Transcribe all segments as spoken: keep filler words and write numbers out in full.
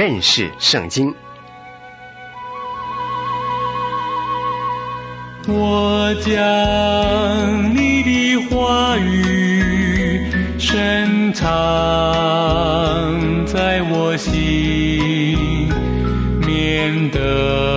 认识圣经。 我将你的话语深藏在我心，免得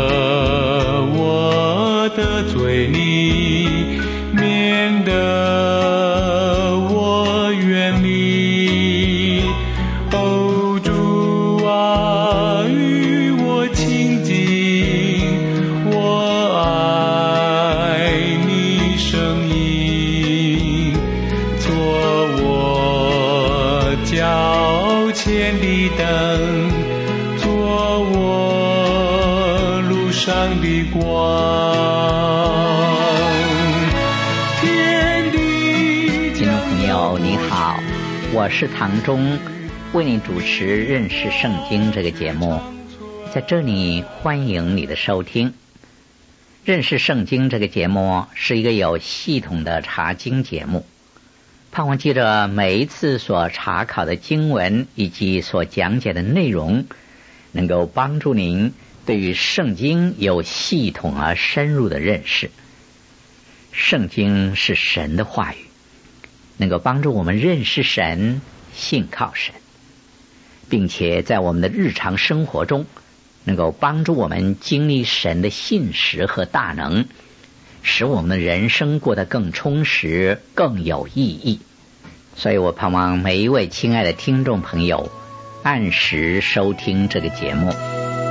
我得罪你，免得我远离。哦，主啊，与我亲近，我爱你声音，做我脚前的灯，做我路上的光。 听众朋友你好，我是唐忠，为你主持认识圣经这个节目，在这里欢迎你的收听。认识圣经这个节目是一个有系统的查经节目，盼望记着每一次所查考的经文以及所讲解的内容，能够帮助您对于圣经有系统而深入的认识。圣经是神的话语，能够帮助我们认识神，信靠神，并且在我们的日常生活中能够帮助我们经历神的信实和大能，使我们的人生过得更充实，更有意义。所以我盼望每一位亲爱的听众朋友按时收听这个节目。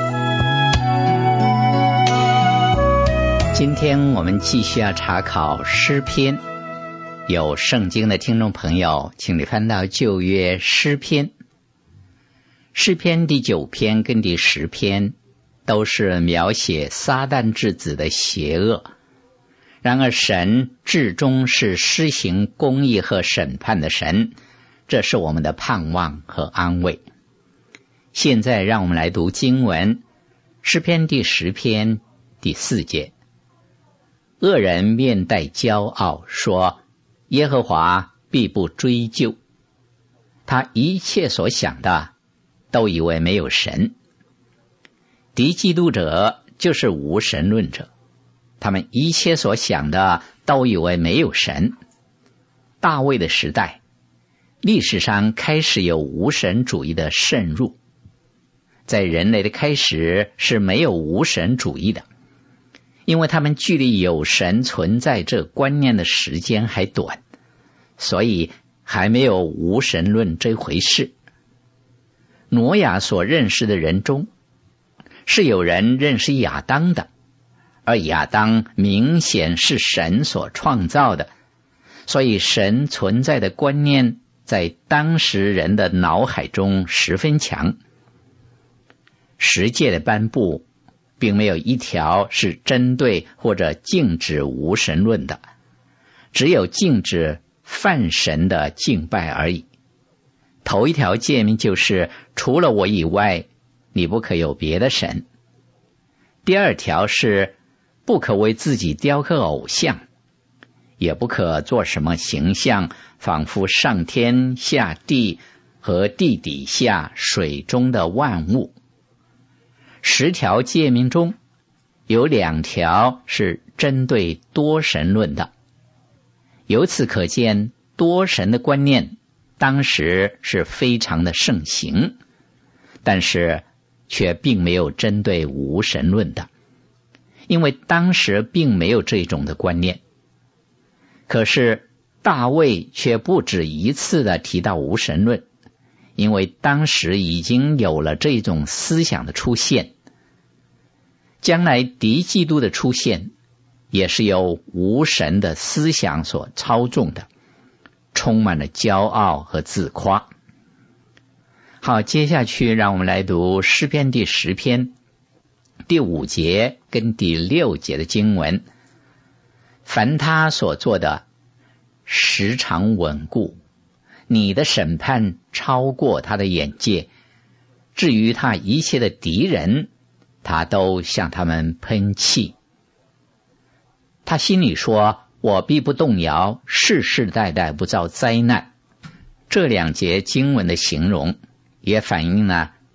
今天我们继续要查考诗篇，有圣经的听众朋友请你翻到旧约诗篇。诗篇第九篇跟第十篇都是描写撒旦之子的邪恶，然而神至终是施行公义和审判的神，这是我们的盼望和安慰。现在让我们来读经文，诗篇第十篇第四节。恶人面带骄傲说，耶和华必不追究，他一切所想的都以为没有神。敌基督者就是无神论者，他们一切所想的都以为没有神。大卫的时代，历史上开始有无神主义的渗入，在人类的开始是没有无神主义的，因为他们距离有神存在这观念的时间还短，所以还没有无神论这回事。挪亚所认识的人中，是有人认识亚当的，而亚当明显是神所创造的，所以神存在的观念在当时人的脑海中十分强。十诫的颁布并没有一条是针对或者禁止无神论的，只有禁止犯神的敬拜而已。头一条诫命就是除了我以外，你不可有别的神。第二条是不可为自己雕刻偶像，也不可做什么形象，仿佛上天下地和地底下水中的万物。十条诫命中有两条是针对多神论的，由此可见多神的观念当时是非常的盛行，但是却并没有针对无神论的，因为当时并没有这种的观念。可是大卫却不止一次的提到无神论，因为当时已经有了这种思想的出现。将来敌基督的出现也是由无神的思想所操纵的，充满了骄傲和自夸。好，接下去让我们来读诗篇第十篇第五节跟第六节的经文。凡他所做的时常稳固，你的审判超过他的眼界，至于他一切的敌人，他都向他们喷气。他心里说，我必不动摇，世世代代不遭灾难。这两节经文的形容也反映了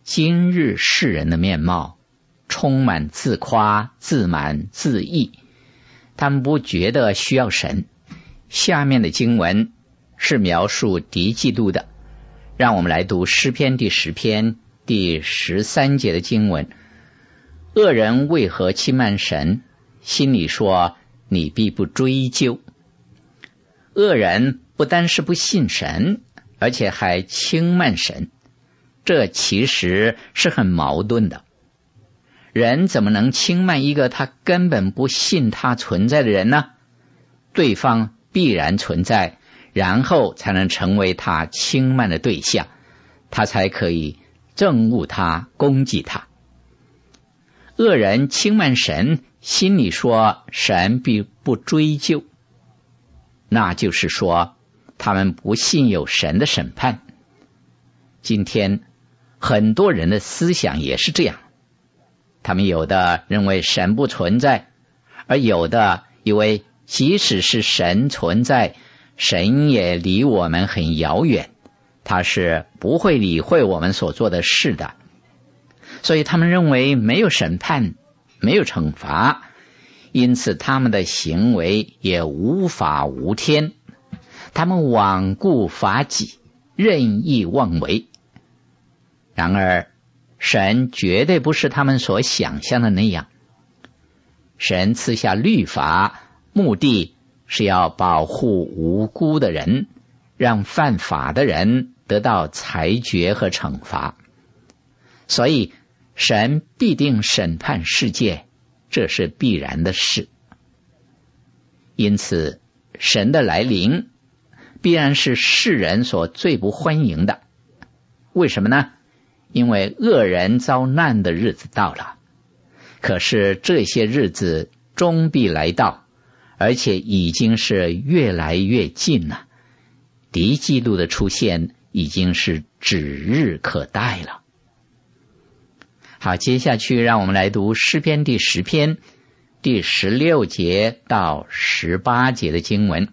今日世人的面貌，充满自夸、自满、自义，他们不觉得需要神。下面的经文是描述敌嫉妒的，让我们来读诗篇第十篇第十三节的经文。恶人为何轻慢神？心里说，你必不追究。恶人不单是不信神，而且还轻慢神，这其实是很矛盾的。人怎么能轻慢一个他根本不信他存在的人呢？对方必然存在，然后才能成为他轻慢的对象，他才可以憎恶他、攻击他。恶人轻慢神，心里说神必不追究，那就是说他们不信有神的审判。今天很多人的思想也是这样，他们有的认为神不存在，而有的以为即使是神存在，神也离我们很遥远，他是不会理会我们所做的事的。所以他们认为没有审判，没有惩罚，因此他们的行为也无法无天，他们罔顾法纪，任意妄为。然而神绝对不是他们所想象的那样，神赐下律法，目的是要保护无辜的人，让犯法的人得到裁决和惩罚。所以神必定审判世界，这是必然的事。因此神的来临必然是世人所最不欢迎的。为什么呢？因为恶人遭难的日子到了，可是这些日子终必来到，而且已经是越来越近了。敌嫉妒的出现已经是指日可待了。好，接下去让我们来读诗篇第十篇第十六节到十八节的经文。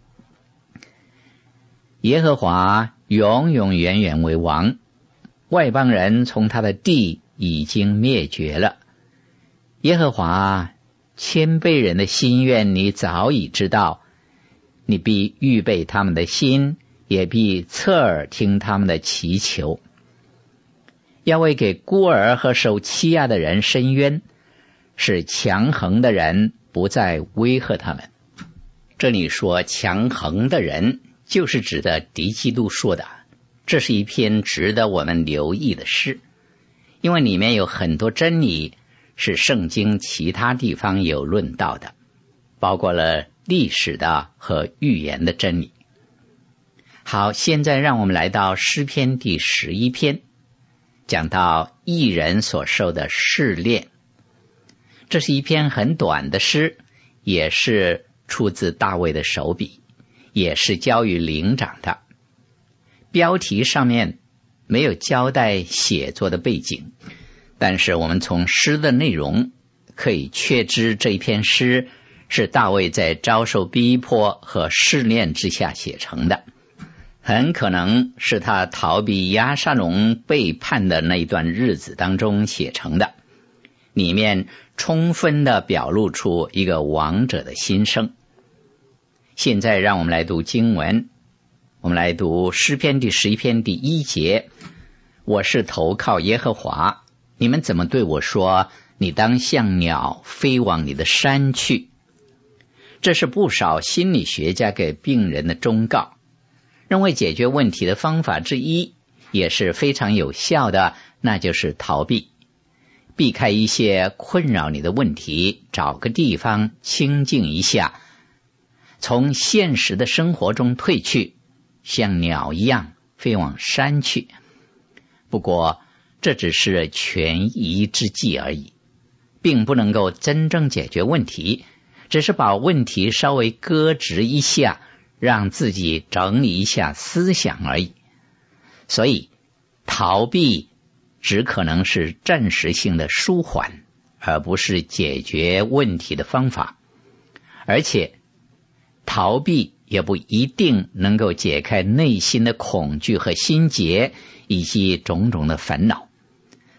耶和华永永远远为王，外邦人从他的地已经灭绝了。耶和华，谦卑人的心愿你早已知道，你必预备他们的心，也必侧耳听他们的祈求。要为给孤儿和受欺压的人伸冤，使强横的人不再威吓他们。这里说强横的人，就是指的敌基督说的。这是一篇值得我们留意的诗，因为里面有很多真理是圣经其他地方有论到的，包括了历史的和预言的真理。好，现在让我们来到诗篇第十一篇，讲到义人所受的试炼。这是一篇很短的诗，也是出自大卫的手笔，也是交予灵长的。标题上面没有交代写作的背景，但是我们从诗的内容可以确知这一篇诗是大卫在遭受逼迫和试炼之下写成的，很可能是他逃避押沙龙背叛的那一段日子当中写成的，里面充分的表露出一个王者的心声。现在让我们来读经文，我们来读诗篇第十一篇第一节。我是投靠耶和华，你们怎么对我说，你当像鸟飞往你的山去？这是不少心理学家给病人的忠告，认为解决问题的方法之一也是非常有效的，那就是逃避，避开一些困扰你的问题，找个地方清静一下，从现实的生活中退去，像鸟一样飞往山去。不过这只是权宜之计而已，并不能够真正解决问题，只是把问题稍微搁置一下，让自己整理一下思想而已。所以逃避只可能是暂时性的舒缓，而不是解决问题的方法。而且逃避也不一定能够解开内心的恐惧和心结，以及种种的烦恼。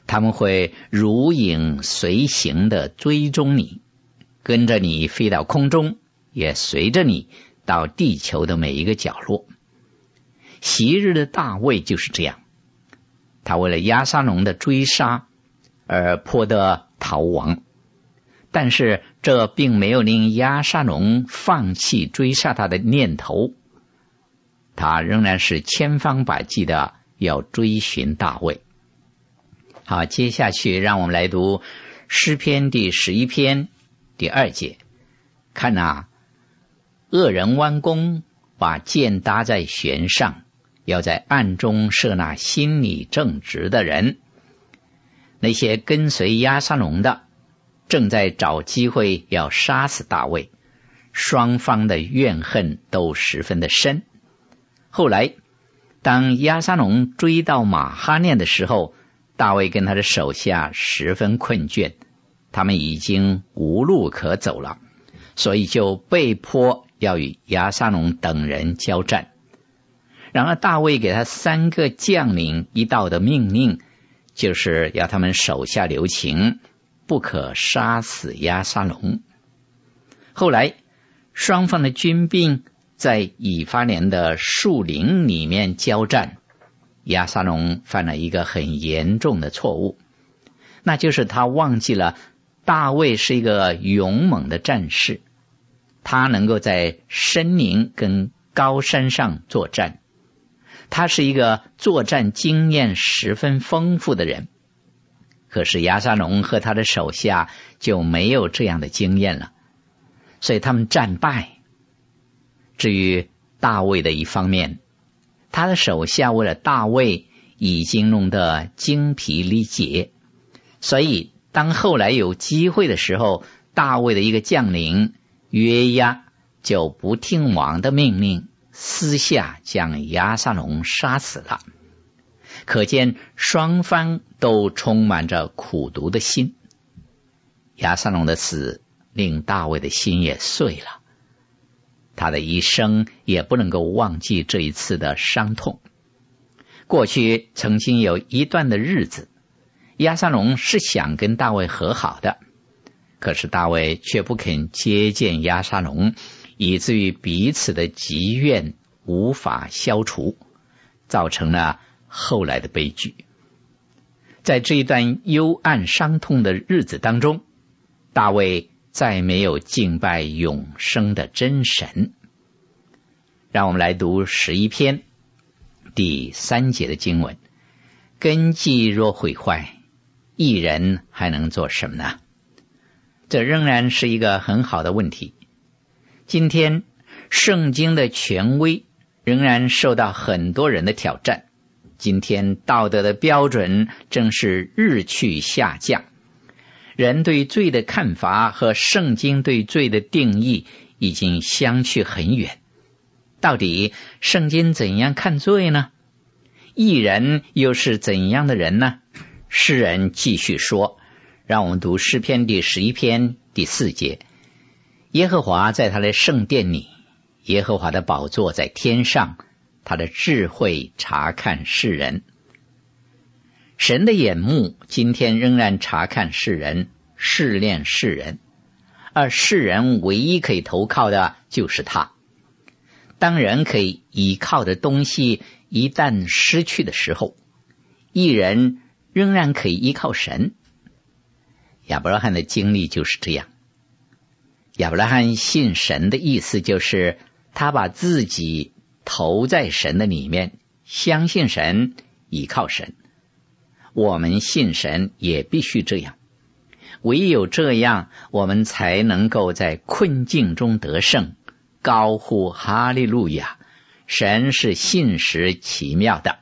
他们会如影随形的追踪你，跟着你飞到空中，也随着你到地球的每一个角落。昔日的大卫就是这样，他为了押沙龙的追杀而迫得逃亡，但是这并没有令押沙龙放弃追杀他的念头，他仍然是千方百计的要追寻大卫。好，接下去让我们来读诗篇第十一篇第二节。看啊，恶人弯弓，把箭搭在弦上，要在暗中射那心里正直的人。那些跟随押沙龙的正在找机会要杀死大卫，双方的怨恨都十分的深。后来当押沙龙追到马哈念的时候，大卫跟他的手下十分困倦，他们已经无路可走了，所以就被迫要与押沙龙等人交战。然而大卫给他三个将领一道的命令，就是要他们手下留情，不可杀死押沙龙。后来双方的军兵在以法莲的树林里面交战，押沙龙犯了一个很严重的错误，那就是他忘记了大卫是一个勇猛的战士，他能够在森林跟高山上作战，他是一个作战经验十分丰富的人。可是押沙龙和他的手下就没有这样的经验了，所以他们战败。至于大卫的一方面，他的手下为了大卫已经弄得精疲力竭，所以当后来有机会的时候，大卫的一个将领约押就不听王的命令，私下将押沙龙杀死了。可见双方都充满着苦毒的心。押沙龙的死令大卫的心也碎了，他的一生也不能够忘记这一次的伤痛。过去曾经有一段的日子，押沙龙是想跟大卫和好的，可是大卫却不肯接见押沙龙，以至于彼此的积怨无法消除，造成了后来的悲剧。在这一段幽暗伤痛的日子当中，大卫再没有敬拜永生的真神。让我们来读十一篇第三节的经文。根基若毁坏，义人还能做什么呢？这仍然是一个很好的问题。今天圣经的权威仍然受到很多人的挑战，今天道德的标准正是日趋下降，人对罪的看法和圣经对罪的定义已经相去很远。到底圣经怎样看罪呢？义人又是怎样的人呢？诗人继续说，让我们读诗篇第十一篇第四节。耶和华在他的圣殿里，耶和华的宝座在天上，他的智慧察看世人。神的眼目今天仍然察看世人，试炼世人，而世人唯一可以投靠的就是他。当人可以依靠的东西一旦失去的时候，义人仍然可以依靠神。亚伯拉罕的经历就是这样。亚伯拉罕信神的意思就是他把自己投在神的里面，相信神，依靠神。我们信神也必须这样，唯有这样，我们才能够在困境中得胜，高呼哈利路亚，神是信实奇妙的。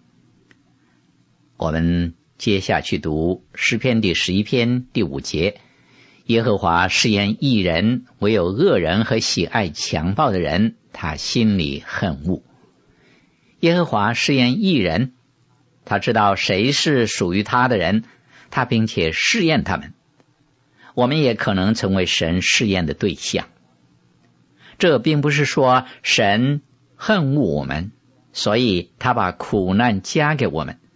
我们接下去读诗篇第十一篇第五节。耶和华试验义人，唯有恶人和喜爱强暴的人，他心里恨恶。耶和华试验义人，他知道谁是属于他的人，他并且试验他们。我们也可能成为神试验的对象。这并不是说神恨恶我们，所以他把苦难加给我们。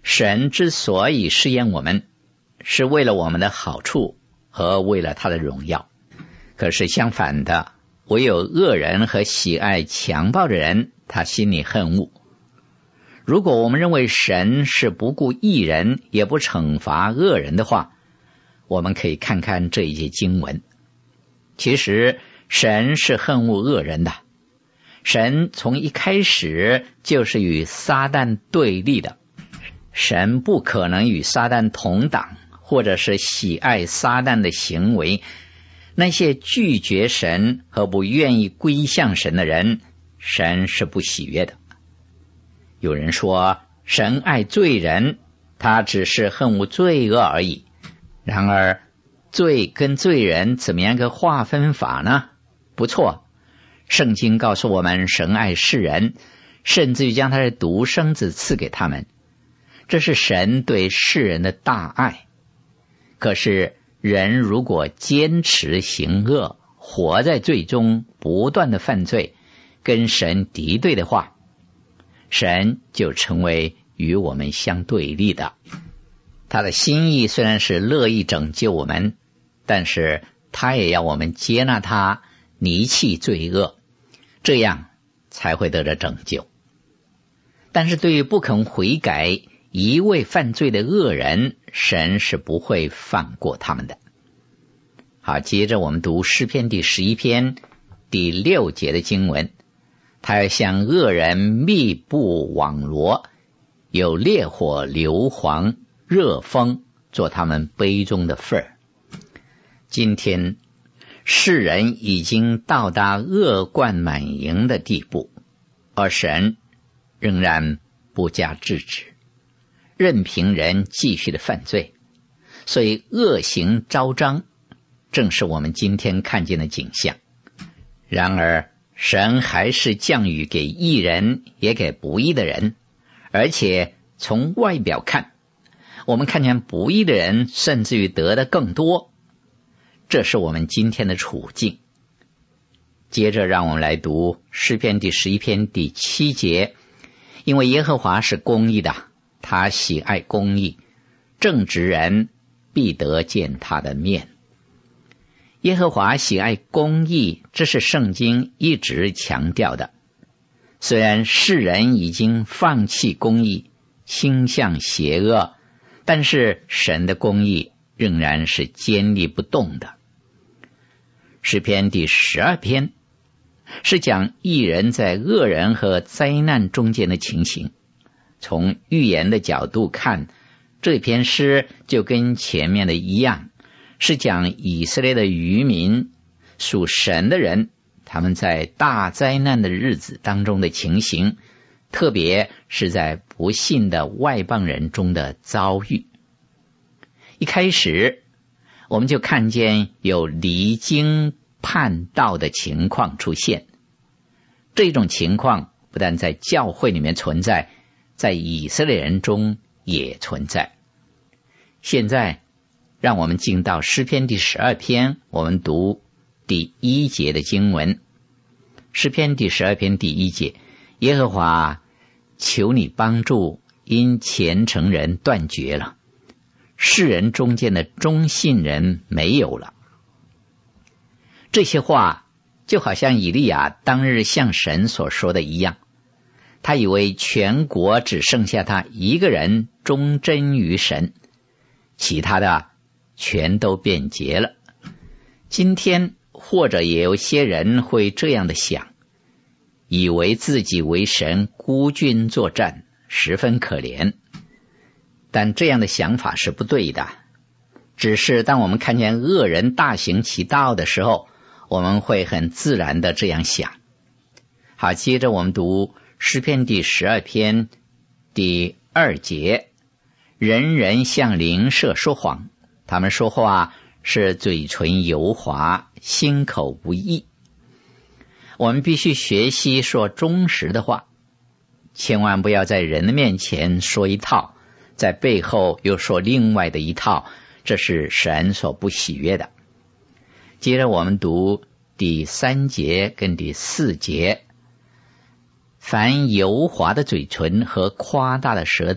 神之所以试验我们，是为了我们的好处和为了他的荣耀。可是相反的，唯有恶人和喜爱强暴的人，他心里恨恶。如果我们认为神是不顾义人也不惩罚恶人的话，我们可以看看这一节经文。其实神是恨恶恶人的，神从一开始就是与撒旦对立的，神不可能与撒旦同党，或者是喜爱撒旦的行为。那些拒绝神和不愿意归向神的人，神是不喜悦的。有人说神爱罪人，他只是恨恶罪恶而已。然而罪跟罪人怎么样个划分法呢？不错，圣经告诉我们神爱世人，甚至于将他的独生子赐给他们，这是神对世人的大爱。可是人如果坚持行恶，活在罪中，不断的犯罪，跟神敌对的话，神就成为与我们相对立的。他的心意虽然是乐意拯救我们，但是他也要我们接纳他，离弃罪恶，这样才会得着拯救。但是对于不肯悔改、一味犯罪的恶人，神是不会放过他们的。好，接着我们读诗篇第十一篇第六节的经文，他要向恶人密布网罗，有烈火硫磺热风做他们杯中的份儿。今天世人已经到达恶贯满盈的地步，而神仍然不加制止，任凭人继续的犯罪，所以恶行昭彰，正是我们今天看见的景象。然而神还是降雨给义人，也给不义的人，而且从外表看，我们看见不义的人甚至于得的更多，这是我们今天的处境。接着让我们来读诗篇第十一篇第七节，因为耶和华是公义的，他喜爱公义，正直人必得见他的面。耶和华喜爱公义，这是圣经一直强调的。虽然世人已经放弃公义，倾向邪恶，但是神的公义仍然是坚立不动的。诗篇第十二篇是讲义人在恶人和灾难中间的情形。从预言的角度看，这篇诗就跟前面的一样，是讲以色列的渔民，属神的人，他们在大灾难的日子当中的情形，特别是在不信的外邦人中的遭遇。一开始我们就看见有离经叛道的情况出现，这种情况不但在教会里面存在，在以色列人中也存在。现在让我们进到诗篇第十二篇，我们读第一节的经文。诗篇第十二篇第一节，耶和华，求你帮助，因虔诚人断绝了，世人中间的忠信人没有了。这些话就好像以利亚当日向神所说的一样，他以为全国只剩下他一个人忠贞于神，其他的全都变节了。今天或者也有些人会这样的想，以为自己为神孤军作战，十分可怜。但这样的想法是不对的，只是当我们看见恶人大行其道的时候，我们会很自然的这样想。好，接着我们读诗篇第十二篇第二节，人人向邻舍说谎，他们说话是嘴唇油滑，心口不义。我们必须学习说忠实的话，千万不要在人的面前说一套，在背后又说另外的一套，这是神所不喜悦的。接着我们读第三节跟第四节，凡油滑的嘴唇和夸大的舌头，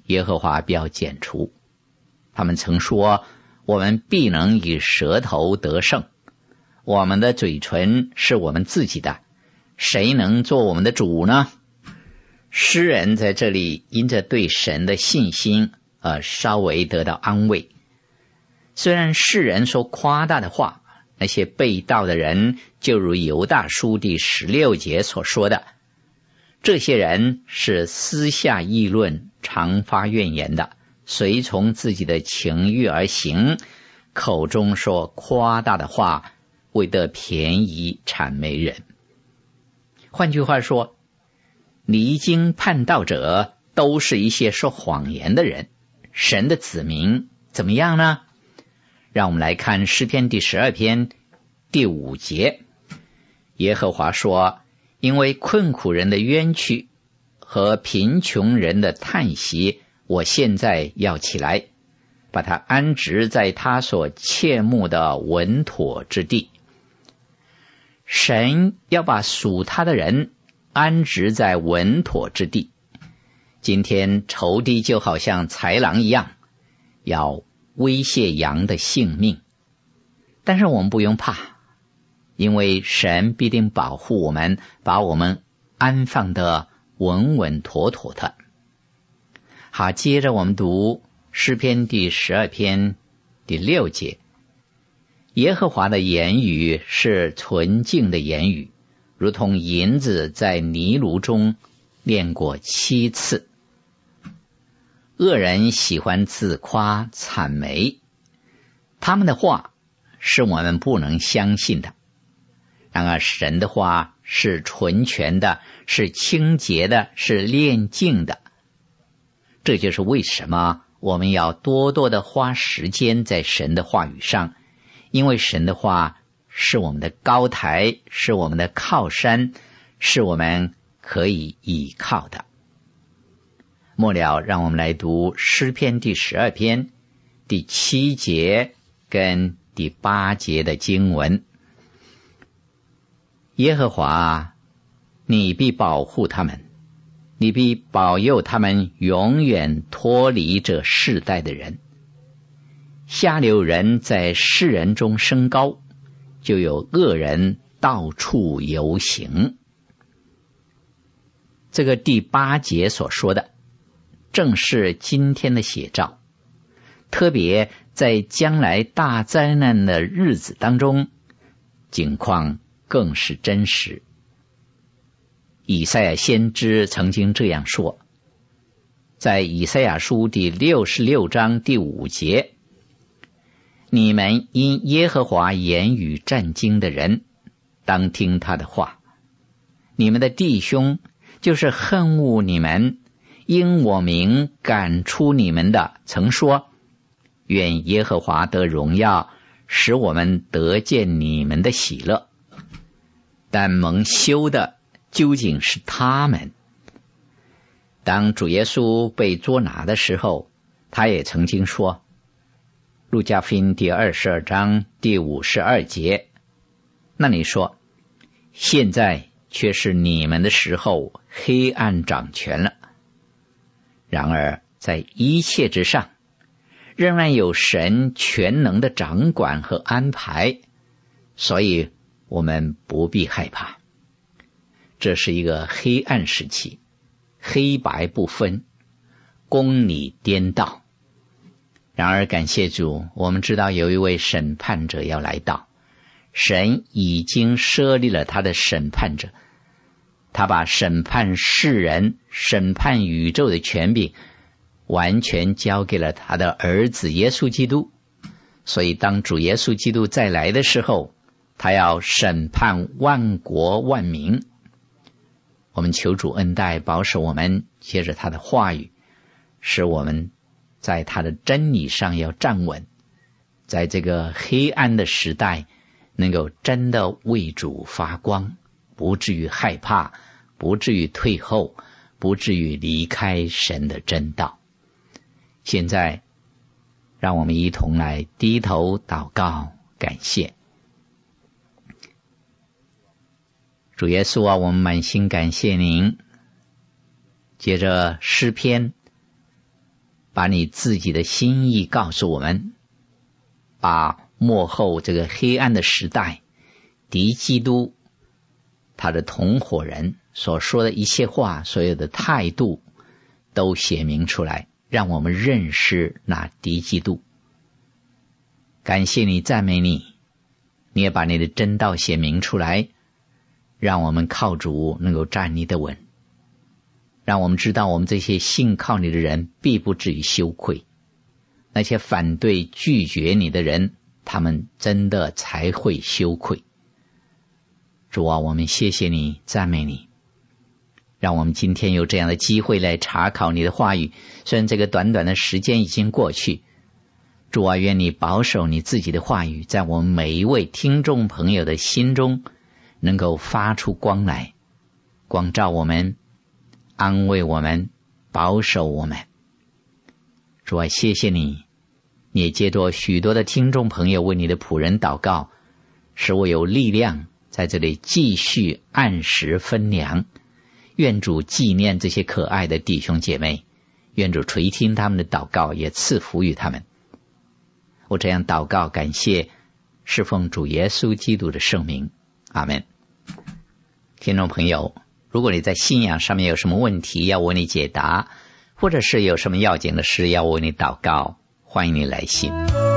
耶和华必要剪除。他们曾说，我们必能以舌头得胜，我们的嘴唇是我们自己的，谁能做我们的主呢？诗人在这里因着对神的信心而稍微得到安慰。虽然世人说夸大的话，那些被盗的人就如犹大书第十六节所说的，这些人是私下议论，常发怨言的，随从自己的情欲而行，口中说夸大的话，为得便宜谄媚人。换句话说，离经叛道者都是一些说谎言的人。神的子民怎么样呢？让我们来看诗篇第十二篇第五节。耶和华说，因为困苦人的冤屈和贫穷人的叹息，我现在要起来，把他安置在他所切慕的稳妥之地。神要把属他的人安置在稳妥之地。今天仇敌就好像豺狼一样，要威胁羊的性命，但是我们不用怕，因为神必定保护我们，把我们安放得稳稳妥妥的。好，接着我们读诗篇第十二篇第六节。耶和华的言语是纯净的言语，如同银子在泥炉中炼过七次。恶人喜欢自夸谄媚，他们的话是我们不能相信的。然而神的话是纯全的，是清洁的，是炼净的。这就是为什么我们要多多的花时间在神的话语上，因为神的话是我们的高台，是我们的靠山，是我们可以倚靠的。末了，让我们来读诗篇第十二篇第七节跟第八节的经文。耶和华，你必保护他们，你必保佑他们永远脱离这世代的人。下流人在世人中升高，就有恶人到处游行。这个第八节所说的正是今天的写照，特别在将来大灾难的日子当中，景况更是真实。以赛亚先知曾经这样说，在以赛亚书第六十六章第五节，你们因耶和华言语战惊的人，当听他的话。你们的弟兄就是恨恶你们，因我名赶出你们的，曾说，愿耶和华得荣耀，使我们得见你们的喜乐。但蒙羞的究竟是他们。当主耶稣被捉拿的时候，他也曾经说，路加福音第二十二章第五十二节，那里说，现在却是你们的时候，黑暗掌权了。然而在一切之上，仍然有神全能的掌管和安排，所以我们不必害怕。这是一个黑暗时期，黑白不分，公理颠倒。然而感谢主，我们知道有一位审判者要来到，神已经设立了他的审判者，他把审判世人、审判宇宙的权柄完全交给了他的儿子耶稣基督。所以当主耶稣基督再来的时候，他要审判万国万民。我们求主恩待保守我们，借着他的话语，使我们在他的真理上要站稳，在这个黑暗的时代能够真的为主发光，不至于害怕，不至于退后，不至于离开神的真道。现在让我们一同来低头祷告感谢。主耶稣啊，我们满心感谢您，借着诗篇把你自己的心意告诉我们，把末后这个黑暗的时代敌基督他的同伙人所说的一切话，所有的态度都写明出来，让我们认识那敌基督。感谢你，赞美你，你也把你的真道写明出来，让我们靠主能够站立得稳，让我们知道我们这些信靠你的人必不至于羞愧，那些反对拒绝你的人，他们真的才会羞愧。主啊，我们谢谢你，赞美你，让我们今天有这样的机会来查考你的话语。虽然这个短短的时间已经过去，主啊，愿你保守你自己的话语在我们每一位听众朋友的心中能够发出光来，光照我们，安慰我们，保守我们。主啊，谢谢你，你也接着许多的听众朋友为你的仆人祷告，使我有力量在这里继续按时分粮。愿主纪念这些可爱的弟兄姐妹，愿主垂听他们的祷告，也赐福于他们。我这样祷告感谢，是奉主耶稣基督的圣名，阿们。听众朋友，如果你在信仰上面有什么问题要为你解答，或者是有什么要紧的事要为你祷告，欢迎你来信。